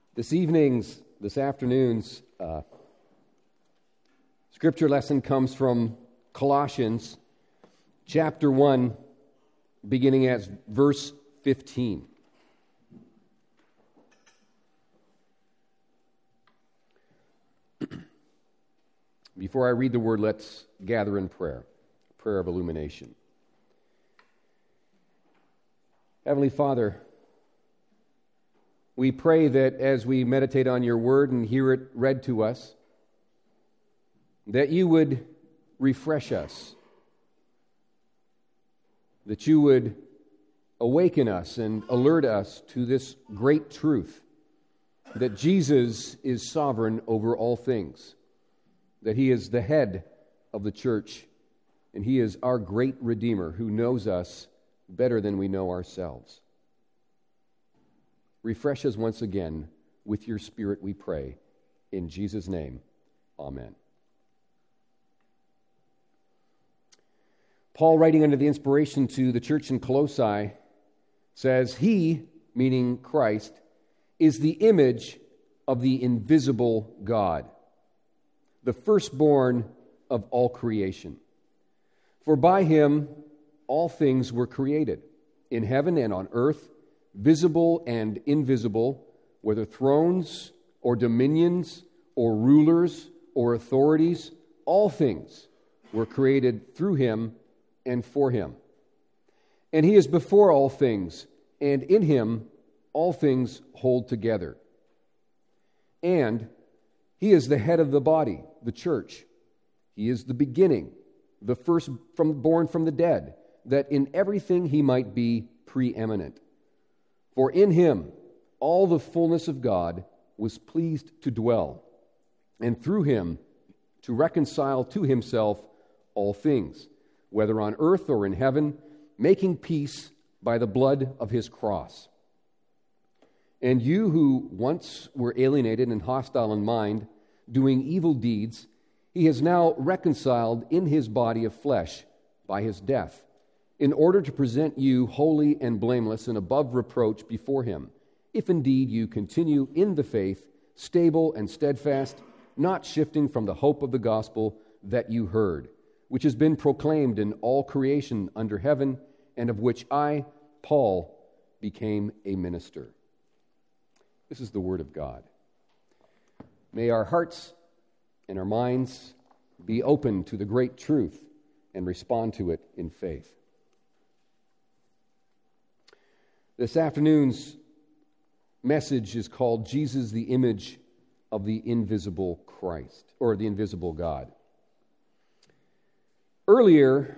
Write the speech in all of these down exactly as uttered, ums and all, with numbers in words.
This evening's, this afternoon's uh, scripture lesson comes from Colossians chapter one, beginning at verse fifteen. Before I read the word, let's gather in prayer, prayer of illumination. Heavenly Father, we pray that as we meditate on your word and hear it read to us, that you would refresh us, that you would awaken us and alert us to this great truth, that Jesus is sovereign over all things, that he is the head of the church, and he is our great Redeemer who knows us better than we know ourselves. Refresh us once again with your Spirit, we pray. In Jesus' name, amen. Paul, writing under the inspiration to the church in Colossae, says, He, meaning Christ, is the image of the invisible God, the firstborn of all creation. For by him all things were created, in heaven and on earth, visible and invisible, whether thrones or dominions or rulers or authorities, all things were created through him and for him. And he is before all things, and in him all things hold together. And he is the head of the body, the church. He is the beginning, the first from born from the dead, that in everything he might be preeminent. For in him all the fullness of God was pleased to dwell, and through him to reconcile to himself all things, whether on earth or in heaven, making peace by the blood of his cross. And you who once were alienated and hostile in mind, doing evil deeds, he has now reconciled in his body of flesh by his death, in order to present you holy and blameless and above reproach before him, if indeed you continue in the faith, stable and steadfast, not shifting from the hope of the gospel that you heard, which has been proclaimed in all creation under heaven, and of which I, Paul, became a minister. This is the word of God. May our hearts and our minds be open to the great truth and respond to it in faith. This afternoon's message is called Jesus, the Image of the Invisible Christ, or the Invisible God. Earlier,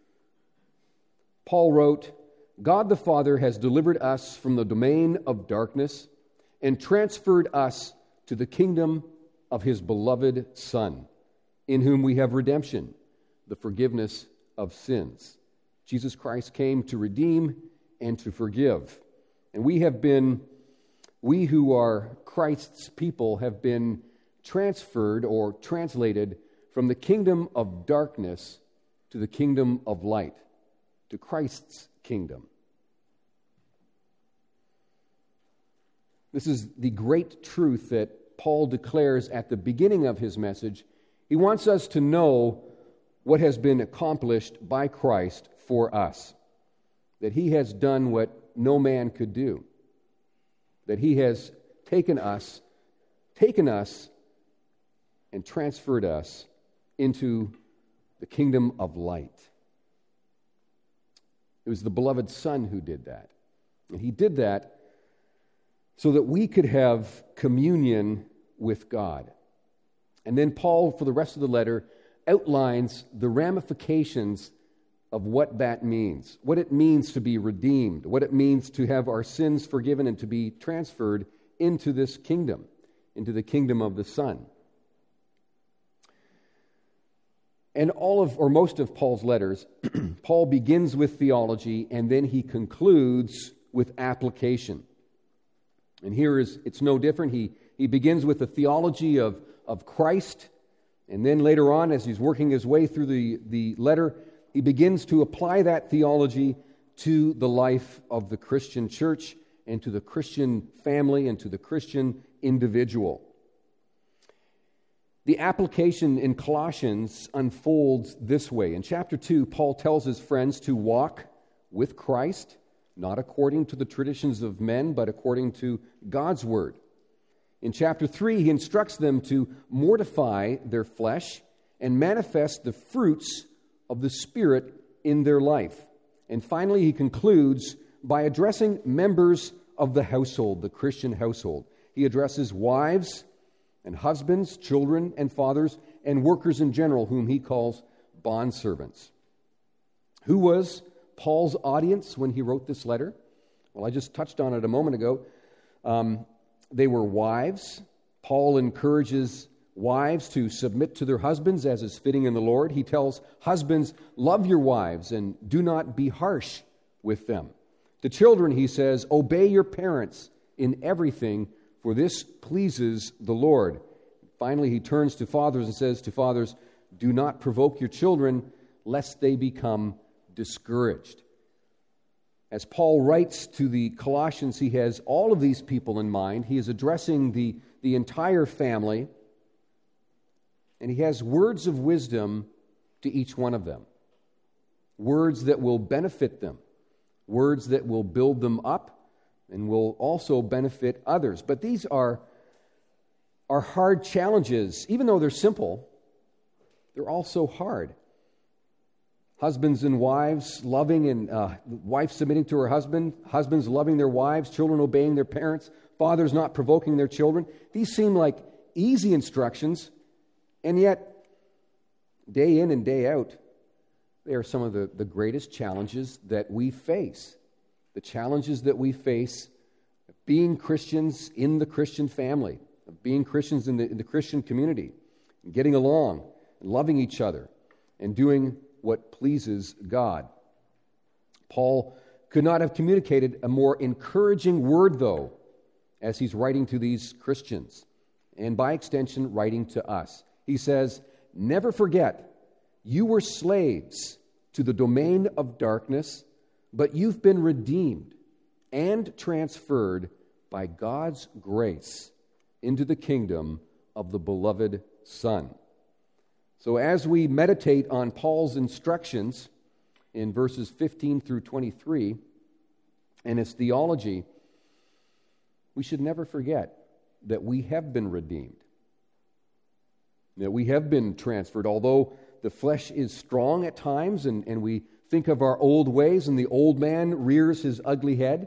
Paul wrote, God the Father has delivered us from the domain of darkness and transferred us to the kingdom of his beloved Son, in whom we have redemption, the forgiveness of sins. Jesus Christ came to redeem and to forgive. And we have been, we who are Christ's people have been transferred or translated from the kingdom of darkness to the kingdom of light, to Christ's kingdom. This is the great truth that Paul declares at the beginning of his message. He wants us to know what has been accomplished by Christ for us, that he has done what no man could do, that he has taken us, taken us and transferred us into the kingdom of light. It was the beloved Son who did that. And he did that so that we could have communion with God. And then Paul, for the rest of the letter, outlines the ramifications of what that means, what it means to be redeemed, what it means to have our sins forgiven and to be transferred into this kingdom, into the kingdom of the Son. And all of, or most of Paul's letters, Paul begins with theology and then he concludes with application. And here is, it's no different. He, he begins with the theology of, of Christ, and then later on, as he's working his way through the, the letter, he begins to apply that theology to the life of the Christian church and to the Christian family and to the Christian individual. The application in Colossians unfolds this way. In chapter two, Paul tells his friends to walk with Christ, not according to the traditions of men, but according to God's word. In chapter three, he instructs them to mortify their flesh and manifest the fruits of the Spirit in their life. And finally, he concludes by addressing members of the household, the Christian household. He addresses wives and husbands, children and fathers, and workers in general, whom he calls bondservants. Who was Paul's audience when he wrote this letter? Well, I just touched on it a moment ago. Um, they were wives. Paul encourages wives to submit to their husbands as is fitting in the Lord. He tells husbands, love your wives and do not be harsh with them. To children, he says, obey your parents in everything, for this pleases the Lord. Finally, he turns to fathers and says to fathers, do not provoke your children, lest they become discouraged. As Paul writes to the Colossians, he has all of these people in mind. He is addressing the, the entire family, and he has words of wisdom to each one of them. Words that will benefit them, words that will build them up, and will also benefit others. But these are, are hard challenges. Even though they're simple, they're also hard. Husbands and wives loving and uh, wife submitting to her husband, husbands loving their wives, children obeying their parents, fathers not provoking their children. These seem like easy instructions, and yet, day in and day out, they are some of the, the greatest challenges that we face. The challenges that we face of being Christians in the Christian family, of being Christians in the, in the Christian community, and getting along, and loving each other, and doing what pleases God. Paul could not have communicated a more encouraging word, though, as he's writing to these Christians, and by extension, writing to us. He says, never forget, you were slaves to the domain of darkness, but you've been redeemed and transferred by God's grace into the kingdom of the beloved Son. So as we meditate on Paul's instructions in verses fifteen through twenty-three and his theology, we should never forget that we have been redeemed, that we have been transferred. Although the flesh is strong at times and, and we think of our old ways and the old man rears his ugly head,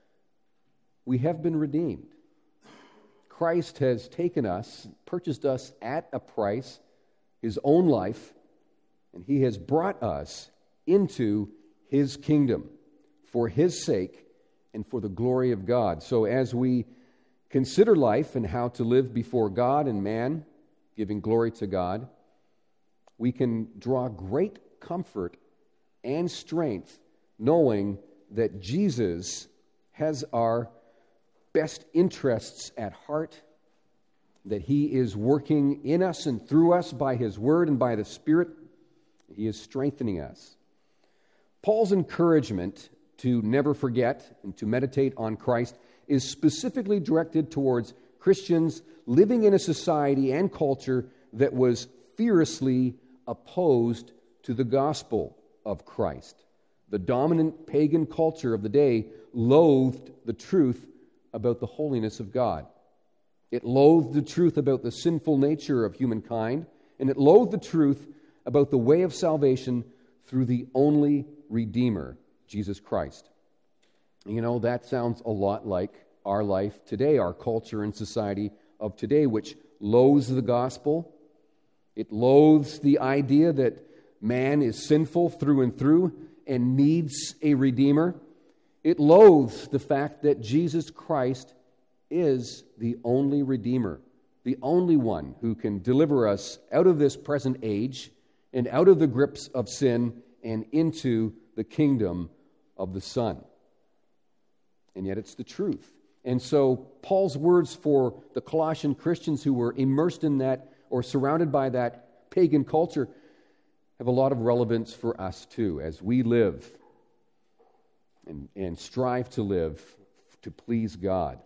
we have been redeemed. Christ has taken us, purchased us at a price, his own life, and he has brought us into his kingdom for his sake and for the glory of God. So as we consider life and how to live before God and man, giving glory to God, we can draw great comfort and strength knowing that Jesus has our best interests at heart, that he is working in us and through us by his word and by the Spirit. He is strengthening us. Paul's encouragement to never forget and to meditate on Christ is specifically directed towards Christians living in a society and culture that was fiercely opposed to the gospel of Christ. The dominant pagan culture of the day loathed the truth about the holiness of God. It loathed the truth about the sinful nature of humankind, and it loathed the truth about the way of salvation through the only Redeemer, Jesus Christ. You know, that sounds a lot like our life today, our culture and society of today, which loathes the gospel. It loathes the idea that man is sinful through and through and needs a Redeemer. It loathes the fact that Jesus Christ is the only Redeemer, the only one who can deliver us out of this present age and out of the grips of sin and into the kingdom of the Son. And yet it's the truth. And so Paul's words for the Colossian Christians who were immersed in that or surrounded by that pagan culture have a lot of relevance for us too as we live and, and strive to live to please God.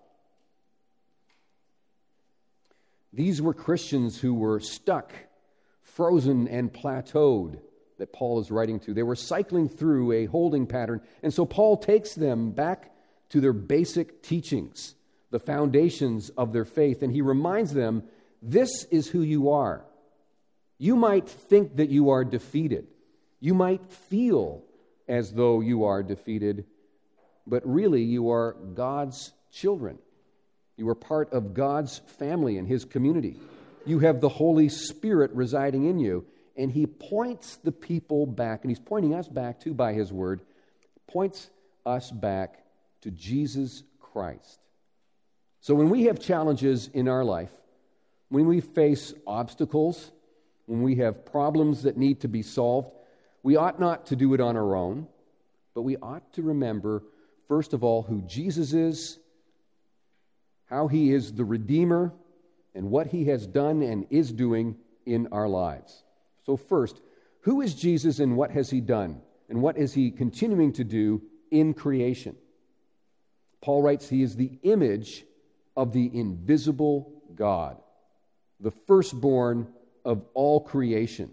These were Christians who were stuck, frozen, and plateaued that Paul is writing to. They were cycling through a holding pattern, and so Paul takes them back to their basic teachings, the foundations of their faith, and he reminds them, this is who you are. You might think that you are defeated. You might feel as though you are defeated, but really you are God's children. You are part of God's family and His community. You have the Holy Spirit residing in you, and He points the people back, and He's pointing us back too by His word, points us back to Jesus Christ. So when we have challenges in our life, when we face obstacles, when we have problems that need to be solved, we ought not to do it on our own, but we ought to remember, first of all, who Jesus is, how He is the Redeemer, and what He has done and is doing in our lives. So first, who is Jesus and what has He done? And what is He continuing to do in creation? Paul writes He is the image of the invisible God, the firstborn of all creation.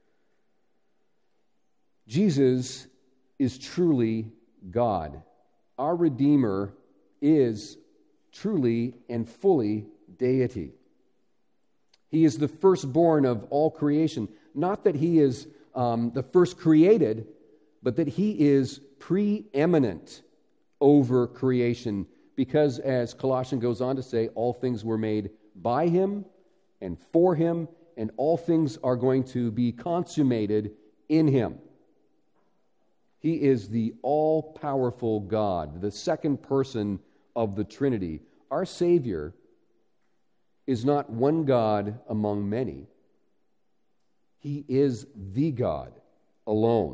Jesus is truly God. Our Redeemer is truly and fully deity. He is the firstborn of all creation. Not that He is um, the first created, but that He is preeminent over creation. Because, as Colossians goes on to say, all things were made by Him and for Him, and all things are going to be consummated in Him. He is the all-powerful God, the second person of the Trinity. Our Savior is not one God among many. He is the God alone.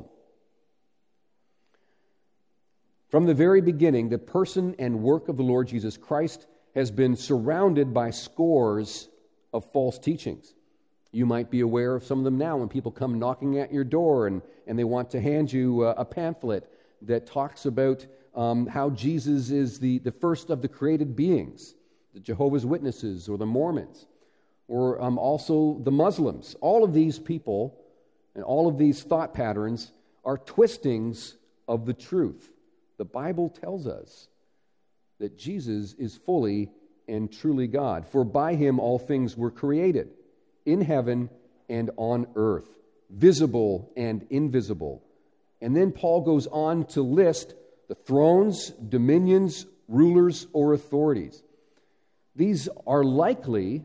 From the very beginning, the person and work of the Lord Jesus Christ has been surrounded by scores of false teachings. You might be aware of some of them now when people come knocking at your door and, and they want to hand you a, a pamphlet that talks about um, how Jesus is the, the first of the created beings, the Jehovah's Witnesses or the Mormons, or um, also the Muslims. All of these people and all of these thought patterns are twistings of the truth. The Bible tells us that Jesus is fully and truly God. For by Him all things were created, in heaven and on earth, visible and invisible. And then Paul goes on to list the thrones, dominions, rulers, or authorities. These are likely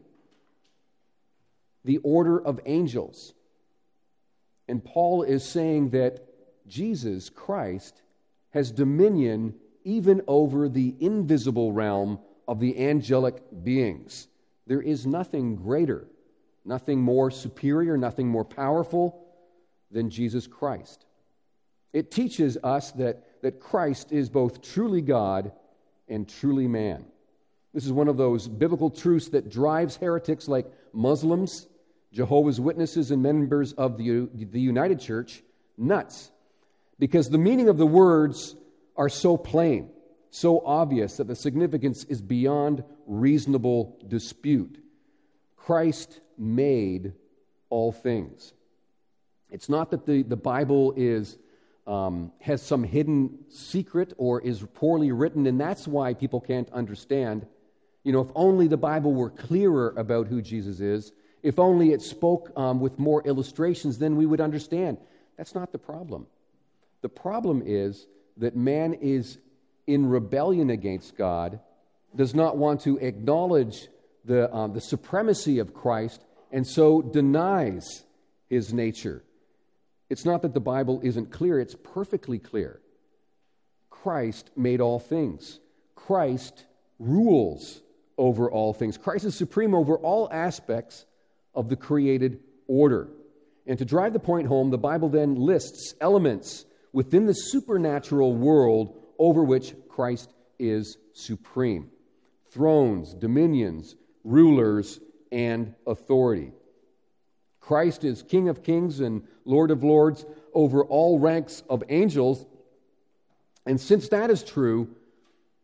the order of angels. And Paul is saying that Jesus Christ has dominion even over the invisible realm of the angelic beings. There is nothing greater, nothing more superior, nothing more powerful than Jesus Christ. It teaches us that, that Christ is both truly God and truly man. This is one of those biblical truths that drives heretics like Muslims, Jehovah's Witnesses, and members of the, the United Church nuts. Because the meaning of the words are so plain, so obvious that the significance is beyond reasonable dispute. Christ made all things. It's not that the, the Bible is um, has some hidden secret or is poorly written, and that's why people can't understand. You know, if only the Bible were clearer about who Jesus is, if only it spoke um, with more illustrations, then we would understand. That's not the problem. The problem is that man is in rebellion against God, does not want to acknowledge the, um, the supremacy of Christ, and so denies His nature. It's not that the Bible isn't clear, it's perfectly clear. Christ made all things. Christ rules over all things. Christ is supreme over all aspects of the created order. And to drive the point home, the Bible then lists elements within the supernatural world over which Christ is supreme. Thrones, dominions, rulers, and authority. Christ is King of kings and Lord of lords over all ranks of angels. And since that is true,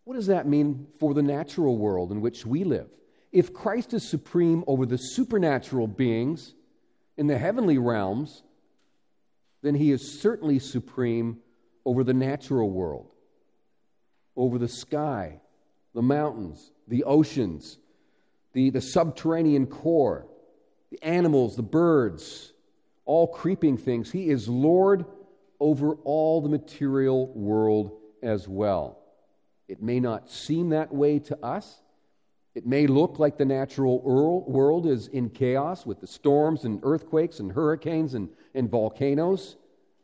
what does that mean for the natural world in which we live? If Christ is supreme over the supernatural beings in the heavenly realms, then he is certainly supreme over the natural world, over the sky, the mountains, the oceans, the, the subterranean core, the animals, the birds, all creeping things. He is Lord over all the material world as well. It may not seem that way to us. It may look like the natural world is in chaos with the storms and earthquakes and hurricanes and, and volcanoes.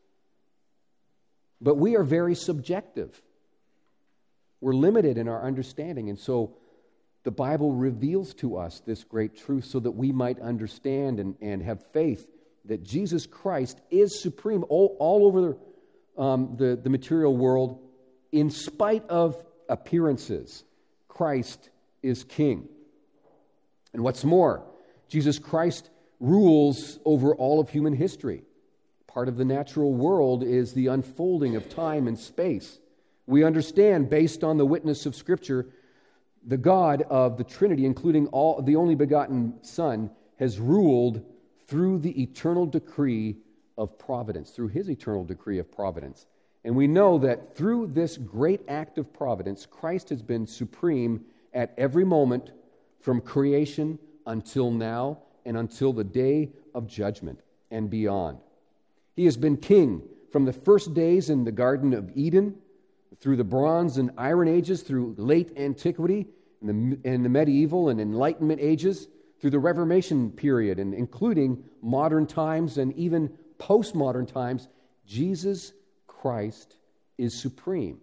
But we are very subjective. We're limited in our understanding. And so the Bible reveals to us this great truth so that we might understand and, and have faith that Jesus Christ is supreme all, all over the, um, the, the material world in spite of appearances. Christ is King. And what's more, Jesus Christ rules over all of human history. Part of the natural world is the unfolding of time and space. We understand, based on the witness of Scripture, the God of the Trinity, including all the only begotten Son, has ruled through the eternal decree of providence, through his eternal decree of providence. And we know that through this great act of providence, Christ has been supreme at every moment from creation until now and until the day of judgment and beyond. He has been king from the first days in the Garden of Eden, through the Bronze and Iron Ages, through late antiquity, and the, and the medieval and Enlightenment ages, through the Reformation period, and including modern times and even postmodern times. Jesus Christ is supreme.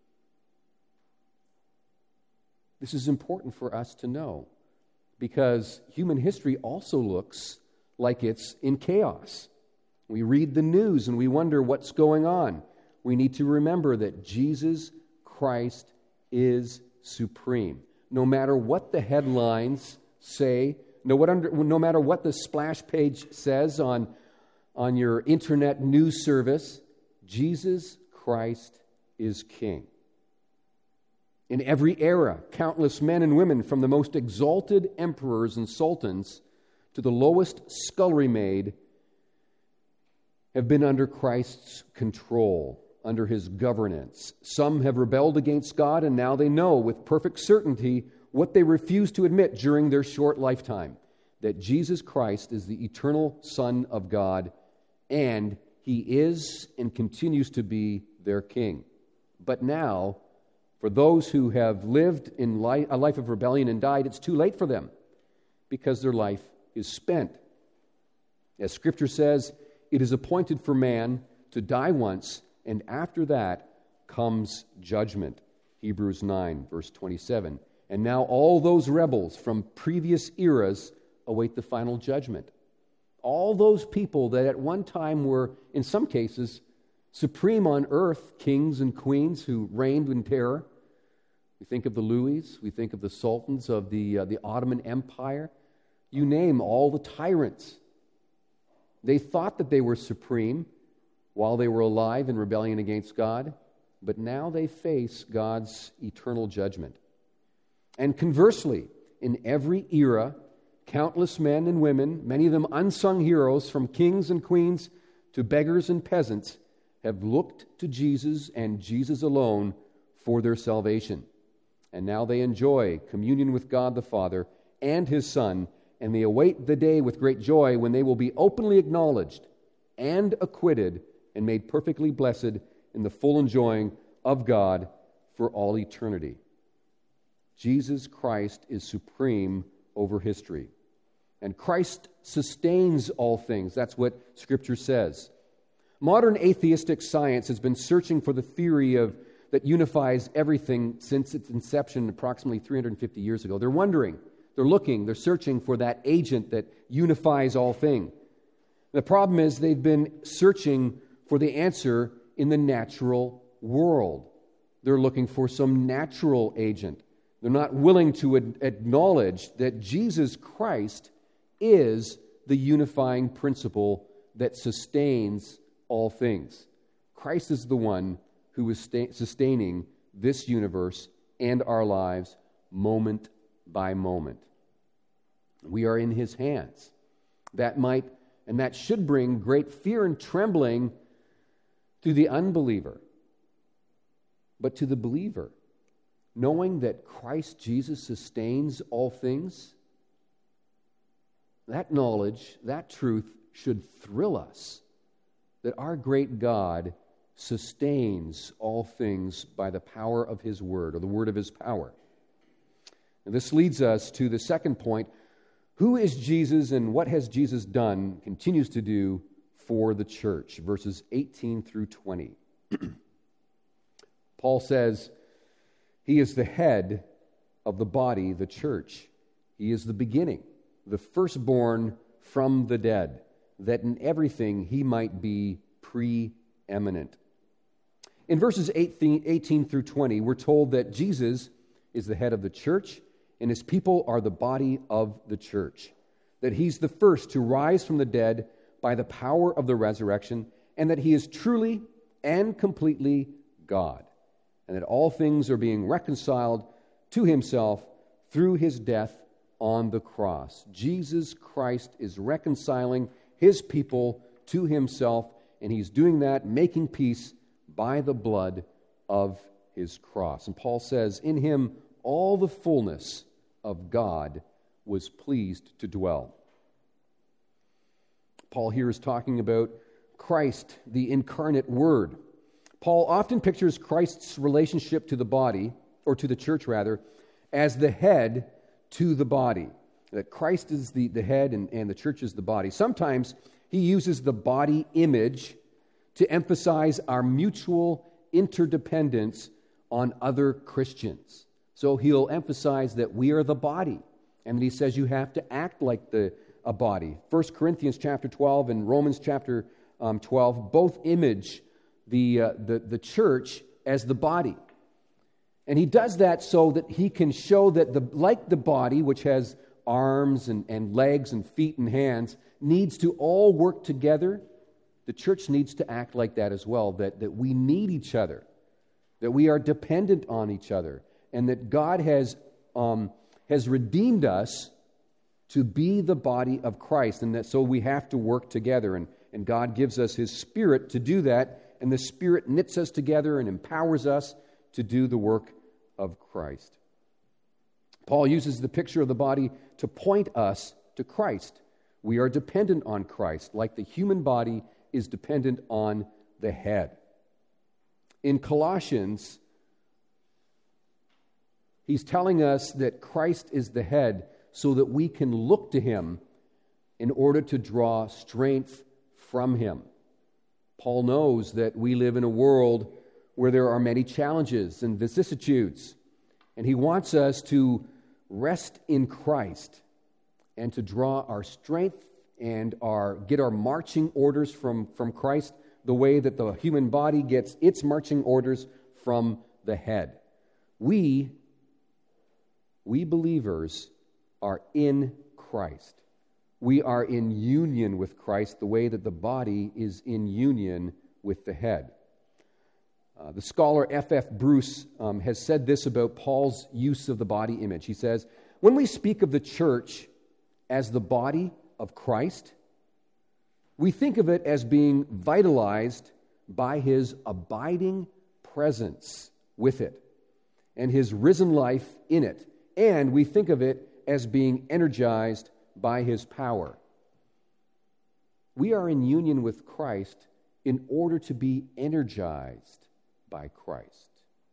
This is important for us to know because human history also looks like it's in chaos. We read the news and we wonder what's going on. We need to remember that Jesus Christ is supreme. No matter what the headlines say, no, what under, no matter what the splash page says on, on your internet news service, Jesus Christ is King. In every era, countless men and women, from the most exalted emperors and sultans to the lowest scullery maid, have been under Christ's control, under his governance. Some have rebelled against God, and now they know with perfect certainty what they refused to admit during their short lifetime, that Jesus Christ is the eternal Son of God, and he is and continues to be their King. But now, for those who have lived in life, a life of rebellion and died, it's too late for them because their life is spent. As Scripture says, it is appointed for man to die once, and after that comes judgment. Hebrews nine, verse twenty-seven. And now all those rebels from previous eras await the final judgment. All those people that at one time were, in some cases, supreme on earth, kings and queens who reigned in terror. We think of the Louis, we think of the sultans of the, uh, the Ottoman Empire. You name all the tyrants. They thought that they were supreme while they were alive in rebellion against God, but now they face God's eternal judgment. And conversely, in every era, countless men and women, many of them unsung heroes, from kings and queens to beggars and peasants, have looked to Jesus and Jesus alone for their salvation. And now they enjoy communion with God the Father and his Son, and they await the day with great joy when they will be openly acknowledged and acquitted and made perfectly blessed in the full enjoying of God for all eternity. Jesus Christ is supreme over history. And Christ sustains all things. That's what Scripture says. Modern atheistic science has been searching for the theory of that unifies everything since its inception approximately three hundred fifty years ago. They're wondering, they're looking, they're searching for that agent that unifies all things. The problem is they've been searching for the answer in the natural world. They're looking for some natural agent. They're not willing to ad- acknowledge that Jesus Christ is the unifying principle that sustains all things. Christ is the one who is sta- sustaining this universe and our lives moment by moment. We are in his hands. That might and that should bring great fear and trembling to the unbeliever. But to the believer, knowing that Christ Jesus sustains all things, that knowledge, that truth should thrill us, that our great God sustains all things by the power of his word, or the word of his power. And this leads us to the second point. Who is Jesus and what has Jesus done, continues to do for the church? Verses eighteen through twenty. Paul says, he is the head of the body, the church. He is the beginning, the firstborn from the dead, that in everything he might be preeminent. In verses eighteen through twenty, we're told that Jesus is the head of the church, and his people are the body of the church. That he's the first to rise from the dead by the power of the resurrection, and that he is truly and completely God, and that all things are being reconciled to himself through his death on the cross. Jesus Christ is reconciling his people to himself, and he's doing that, making peace by the blood of his cross. And Paul says, in him all the fullness of God was pleased to dwell. Paul here is talking about Christ, the incarnate Word. Paul often pictures Christ's relationship to the body, or to the church rather, as the head to the body. That Christ is the, the head and, and the church is the body. Sometimes he uses the body image to emphasize our mutual interdependence on other Christians. So he'll emphasize that we are the body, and he says you have to act like the a body. First Corinthians chapter twelve and Romans chapter um, twelve both image the, uh, the the church as the body, and he does that so that he can show that the like the body, which has arms and, and legs and feet and hands, needs to all work together. The church needs to act like that as well. That that we need each other, that we are dependent on each other, and that God has um, has redeemed us to be the body of Christ, and that so we have to work together, and, and God gives us his Spirit to do that, and the Spirit knits us together and empowers us to do the work of Christ. Paul uses the picture of the body to point us to Christ. We are dependent on Christ, like the human body is dependent on the head. In Colossians, he's telling us that Christ is the head so that we can look to him in order to draw strength from him. Paul knows that we live in a world where there are many challenges and vicissitudes, and he wants us to rest in Christ and to draw our strength and our get our marching orders from, from Christ the way that the human body gets its marching orders from the head. We, we believers are in Christ. We are in union with Christ the way that the body is in union with the head. Uh, the scholar F F Bruce um, has said this about Paul's use of the body image. He says, when we speak of the church as the body of Christ, we think of it as being vitalized by his abiding presence with it and his risen life in it. And we think of it as being energized by his power. We are in union with Christ in order to be energized by Christ.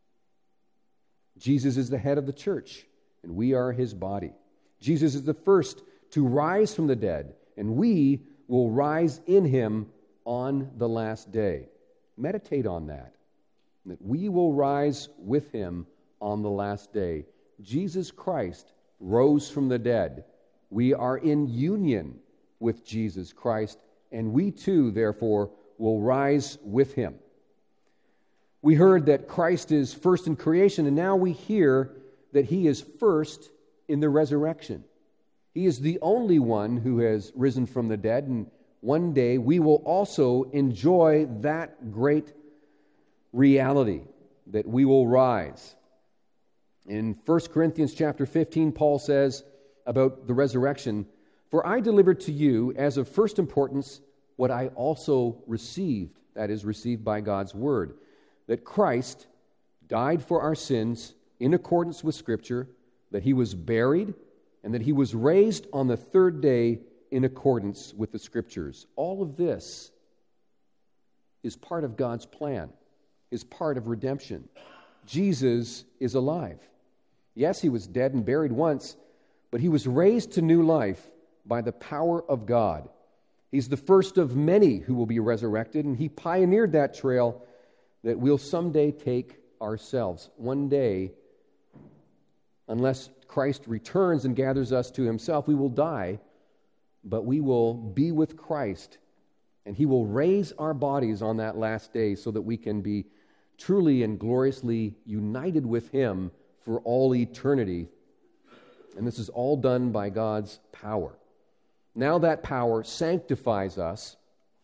Jesus is the head of the church, and we are his body. Jesus is the first to rise from the dead, and we will rise in him on the last day. Meditate on that, that we will rise with him on the last day. Jesus Christ rose from the dead. We are in union with Jesus Christ, and we too, therefore, will rise with him. We heard that Christ is first in creation, and now we hear that he is first in the resurrection. He is the only one who has risen from the dead, and one day we will also enjoy that great reality, that we will rise. In First Corinthians chapter fifteen, Paul says about the resurrection, "For I delivered to you as of first importance what I also received," that is, received by God's word, "that Christ died for our sins in accordance with Scripture, that he was buried, and that he was raised on the third day in accordance with the Scriptures." All of this is part of God's plan, is part of redemption. Jesus is alive. Yes, he was dead and buried once, but he was raised to new life by the power of God. He's the first of many who will be resurrected, and he pioneered that trail that we'll someday take ourselves. One day, unless Christ returns and gathers us to himself, we will die, but we will be with Christ, and he will raise our bodies on that last day so that we can be truly and gloriously united with him for all eternity. And this is all done by God's power. Now that power sanctifies us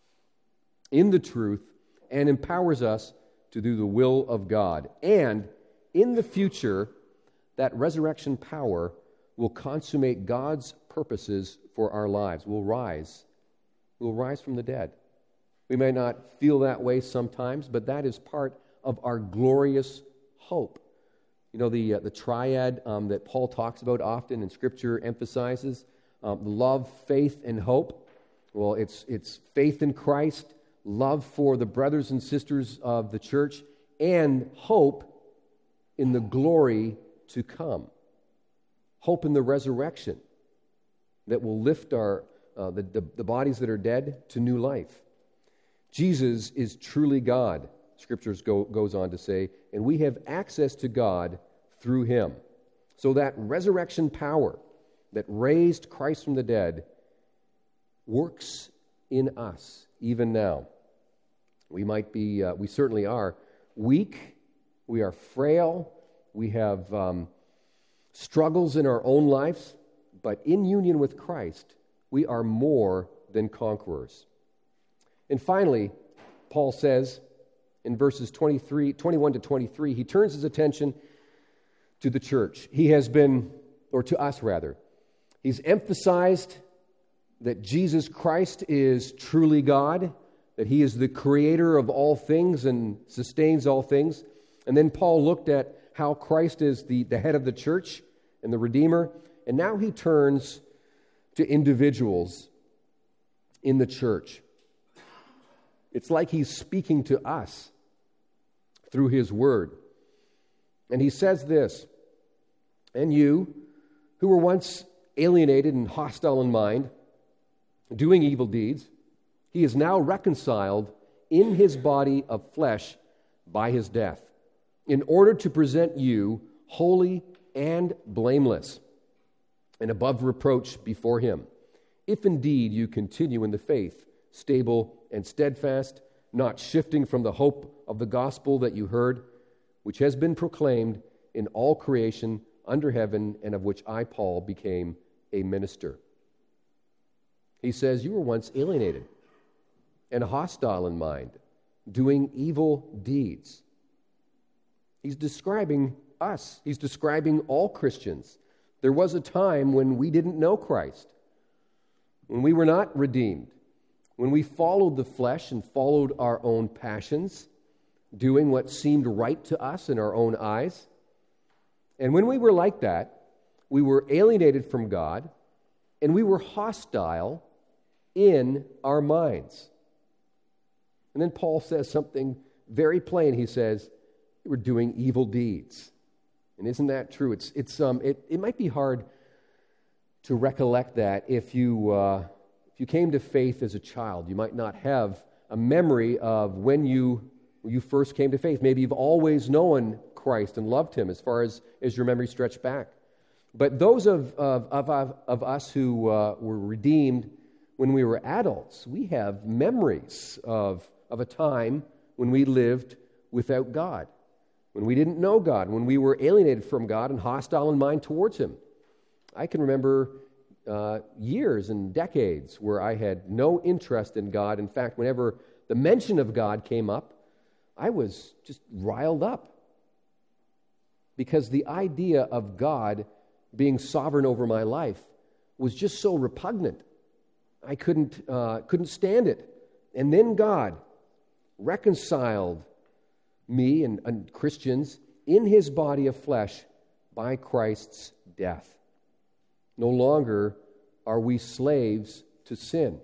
in the truth and empowers us to do the will of God. And in the future, that resurrection power will consummate God's purposes for our lives. We'll rise. We'll rise from the dead. We may not feel that way sometimes, but that is part of our glorious hope. You know, the, uh, the triad um, that Paul talks about often and Scripture emphasizes, um, love, faith, and hope. Well, it's, it's faith in Christ, love for the brothers and sisters of the church, and hope in the glory to come. Hope in the resurrection that will lift our uh, the, the, the bodies that are dead to new life. Jesus is truly God, Scriptures go, goes on to say, and we have access to God through him. So that resurrection power that raised Christ from the dead works in us even now. We might be, uh, we certainly are weak, we are frail, we have um, struggles in our own lives, but in union with Christ, we are more than conquerors. And finally, Paul says in verses twenty-three, twenty-one to twenty-three, he turns his attention to the church. He has been, or to us rather, he's emphasized that Jesus Christ is truly God, that he is the creator of all things and sustains all things. And then Paul looked at how Christ is the, the head of the church and the Redeemer. And now he turns to individuals in the church. It's like he's speaking to us through his word. And he says this, "And you, who were once alienated and hostile in mind, doing evil deeds, he is now reconciled in his body of flesh by his death, in order to present you holy and blameless and above reproach before him, if indeed you continue in the faith, stable and steadfast, not shifting from the hope of the gospel that you heard, which has been proclaimed in all creation under heaven, and of which I, Paul, became a minister." He says, you were once alienated and hostile in mind, doing evil deeds. He's describing us. He's describing all Christians. There was a time when we didn't know Christ, when we were not redeemed, when we followed the flesh and followed our own passions, doing what seemed right to us in our own eyes. And when we were like that, we were alienated from God, and we were hostile in our minds. And then Paul says something very plain. He says, "You were doing evil deeds." And isn't that true? It's it's um it, it might be hard to recollect that if you uh, if you came to faith as a child. You might not have a memory of when you you first came to faith. Maybe you've always known Christ and loved him as far as, as your memory stretched back. But those of of of, of us who uh, were redeemed when we were adults, we have memories of of a time when we lived without God, when we didn't know God, when we were alienated from God and hostile in mind towards him. I can remember uh, years and decades where I had no interest in God. In fact, whenever the mention of God came up, I was just riled up. because the idea of God being sovereign over my life was just so repugnant. I couldn't, uh, couldn't stand it. And then God reconciled me and, and Christians in his body of flesh by Christ's death. No longer are we slaves to sin.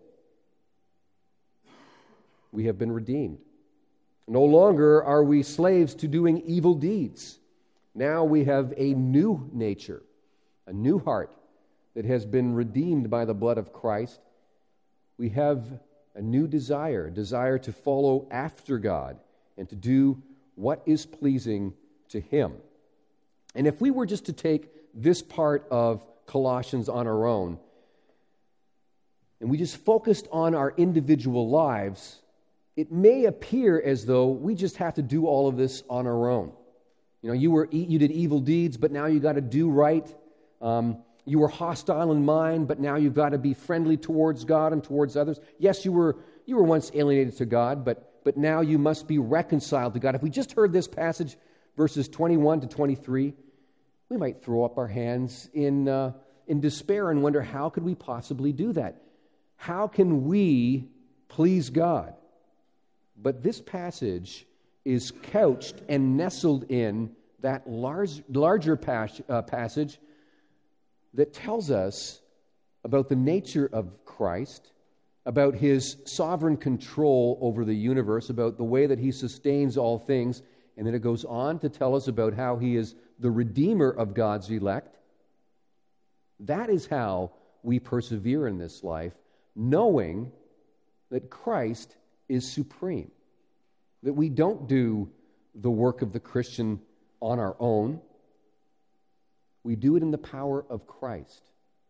We have been redeemed. No longer are we slaves to doing evil deeds. Now we have a new nature, a new heart that has been redeemed by the blood of Christ. We have a new desire, a desire to follow after God and to do what is pleasing to him. And if we were just to take this part of Colossians on our own, and we just focused on our individual lives, it may appear as though we just have to do all of this on our own. You know, you were you did evil deeds, but now you got to do right. Um, you were hostile in mind, but now you've got to be friendly towards God and towards others. Yes, you were you were once alienated to God, but but now you must be reconciled to God. If we just heard this passage, verses twenty-one to twenty-three, we might throw up our hands in uh, in despair and wonder, how could we possibly do that? How can we please God? But this passage is couched and nestled in that large, larger pas- uh, passage that tells us about the nature of Christ, about his sovereign control over the universe, about the way that he sustains all things, and then it goes on to tell us about how he is the Redeemer of God's elect. That is how we persevere in this life, knowing that Christ is supreme, that we don't do the work of the Christian on our own. We do it in the power of Christ.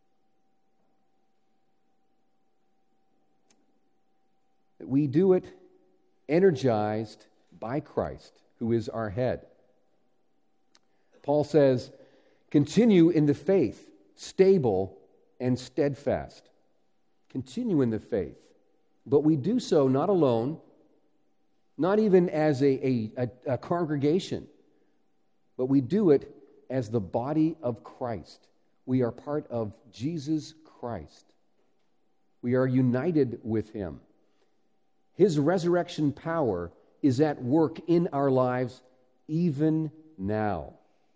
That we do it energized by Christ, who is our head. Paul says, continue in the faith, stable and steadfast. Continue in the faith. But we do so not alone, not even as a, a, a, a congregation, but we do it as the body of Christ. We are part of Jesus Christ. We are united with him. His resurrection power is at work in our lives even now.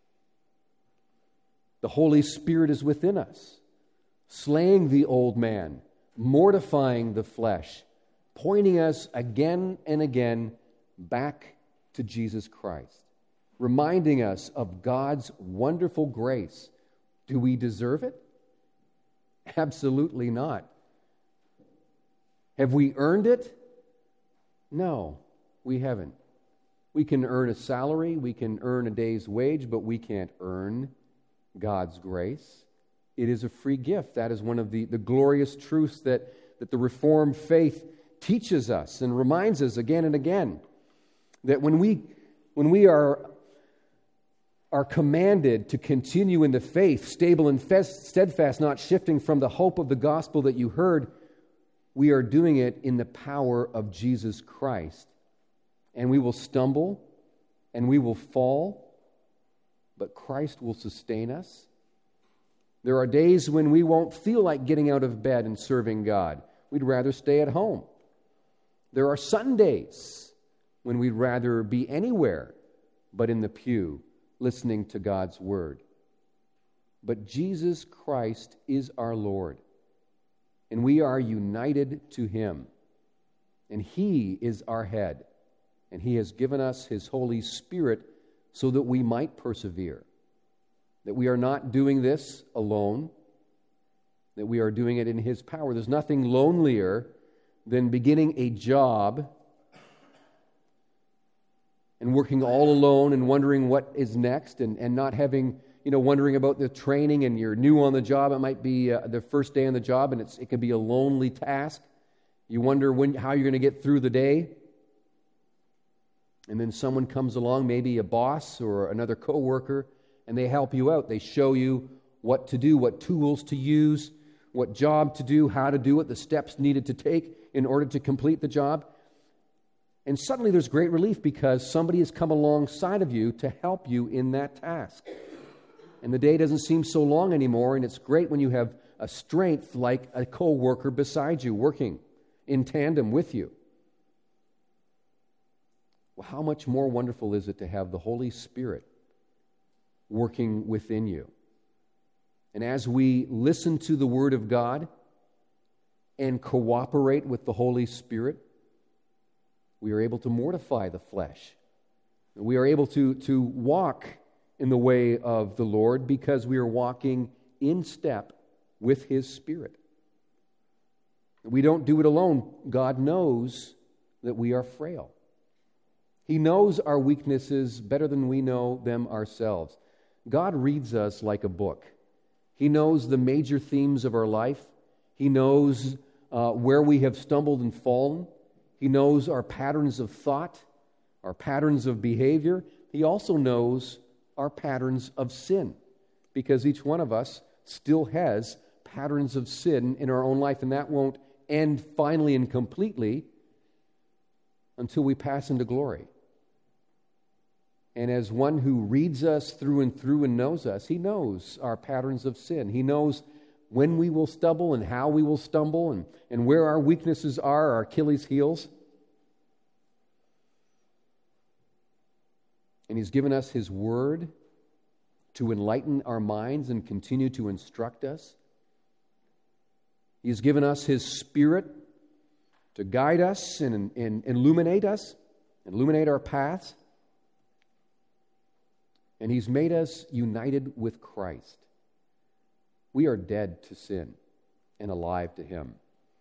The Holy Spirit is within us, slaying the old man, mortifying the flesh, pointing us again and again back to Jesus Christ, reminding us of God's wonderful grace. Do we deserve it? Absolutely not. Have we earned it? No, we haven't. We can earn a salary, we can earn a day's wage, but we can't earn God's grace. It is a free gift. That is one of the, the glorious truths that, that the Reformed faith teaches us and reminds us again and again, that when we when we are, are commanded to continue in the faith, stable and steadfast, not shifting from the hope of the gospel that you heard, we are doing it in the power of Jesus Christ. And we will stumble and we will fall, but Christ will sustain us. There are days when we won't feel like getting out of bed and serving God. We'd rather stay at home. There are Sundays when we'd rather be anywhere but in the pew, listening to God's word. But Jesus Christ is our Lord, and we are united to him, and he is our head, and he has given us his Holy Spirit so that we might persevere, that we are not doing this alone, that we are doing it in his power. There's nothing lonelier than beginning a job and working all alone and wondering what is next, and, and not having, you know, wondering about the training, and you're new on the job. It might be uh, the first day on the job, and it's, it can be a lonely task. You wonder when, how you're going to get through the day. And then someone comes along, maybe a boss or another coworker, and they help you out. They show you what to do, what tools to use, what job to do, how to do it, the steps needed to take in order to complete the job. And suddenly there's great relief because somebody has come alongside of you to help you in that task. And the day doesn't seem so long anymore, and it's great when you have a strength like a co-worker beside you, working in tandem with you. Well, how much more wonderful is it to have the Holy Spirit working within you? And as we listen to the Word of God and cooperate with the Holy Spirit, we are able to mortify the flesh. We are able to, to walk in the way of the Lord because we are walking in step with His Spirit. We don't do it alone. God knows that we are frail. He knows our weaknesses better than we know them ourselves. God reads us like a book. He knows the major themes of our life. He knows uh, where we have stumbled and fallen. He knows our patterns of thought, our patterns of behavior. He also knows our patterns of sin, because each one of us still has patterns of sin in our own life, and that won't end finally and completely until we pass into glory. And as one who reads us through and through and knows us, He knows our patterns of sin. He knows when we will stumble and how we will stumble and, and where our weaknesses are, our Achilles' heels. And He's given us His Word to enlighten our minds and continue to instruct us. He's given us His Spirit to guide us and, and illuminate us, illuminate our paths. And He's made us united with Christ. We are dead to sin and alive to Him.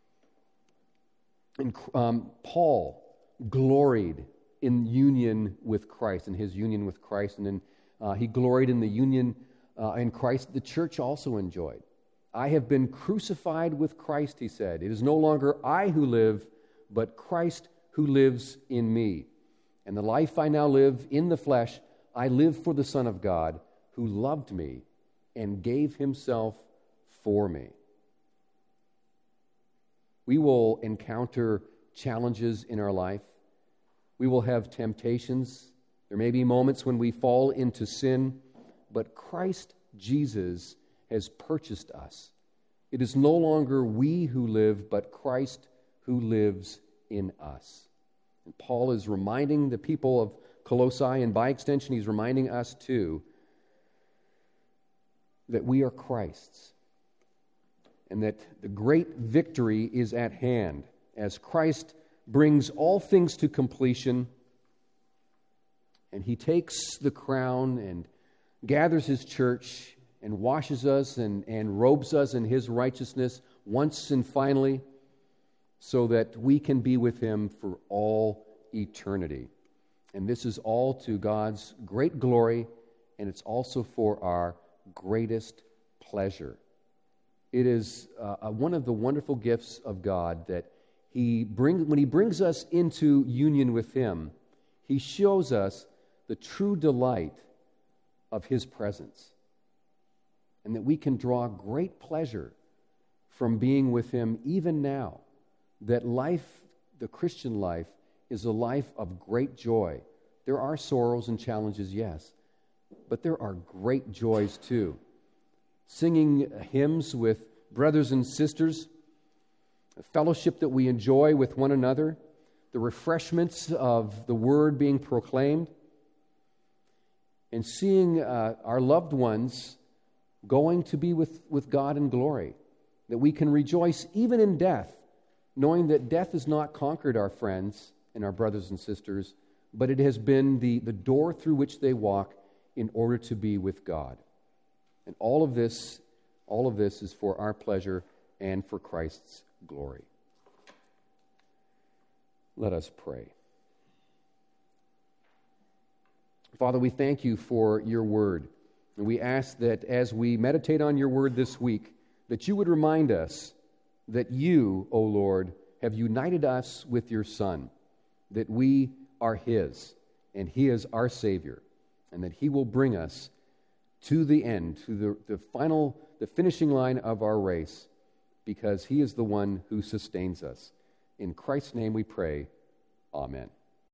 And um, Paul gloried in union with Christ, in his union with Christ, and then uh, he gloried in the union uh, in Christ the church also enjoyed. I have been crucified with Christ, he said. It is no longer I who live, but Christ who lives in me. And the life I now live in the flesh, I live for the Son of God, who loved me and gave Himself for me. We will encounter challenges in our life. We will have temptations. There may be moments when we fall into sin, but Christ Jesus has purchased us. It is no longer we who live, but Christ who lives in us. And Paul is reminding the people of Colossae, and by extension, he's reminding us too, that we are Christ's, and that the great victory is at hand as Christ brings all things to completion, and He takes the crown and gathers His church and washes us and, and robes us in His righteousness once and finally, so that we can be with Him for all eternity. And this is all to God's great glory, and it's also for our greatest pleasure. It is uh, one of the wonderful gifts of God that He brings, when He brings us into union with Him, He shows us the true delight of His presence, and that we can draw great pleasure from being with Him even now. That life, the Christian life, is a life of great joy. There are sorrows and challenges, yes, but there are great joys too. Singing hymns with brothers and sisters, a fellowship that we enjoy with one another, the refreshments of the Word being proclaimed, and seeing uh, our loved ones going to be with, with God in glory, that we can rejoice even in death, knowing that death has not conquered our friends and our brothers and sisters, but it has been the, the door through which they walk in order to be with God. And all of this, all of this is for our pleasure and for Christ's glory. Let us pray. Father, we thank You for Your word. And we ask that as we meditate on Your word this week, that You would remind us that You, O Lord, have united us with Your Son, that we are His, and He is our Savior, and that He will bring us to the end, to the, the final, the finishing line of our race, because He is the one who sustains us. In Christ's name we pray. Amen.